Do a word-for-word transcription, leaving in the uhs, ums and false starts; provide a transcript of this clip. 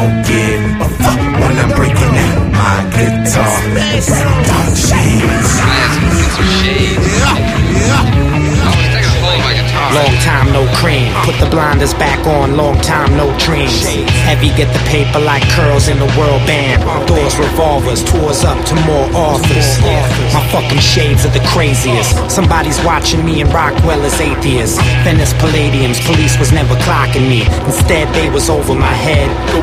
don't give a fuck when I'm breaking out my guitar. Dark shades. Long time no cream, put the blinders back on, long time no dreams. Heavy get the paper like curls in the world band. Doors, revolvers, tours up to more authors. My fucking shades are the craziest. Somebody's watching me and Rockwell is atheist. Venice Palladiums, police was never clocking me. Instead they was over my head.